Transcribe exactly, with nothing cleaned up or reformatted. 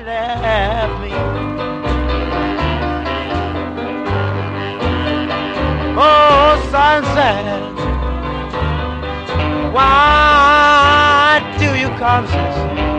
left me. Oh, sunset, why do you come so soon?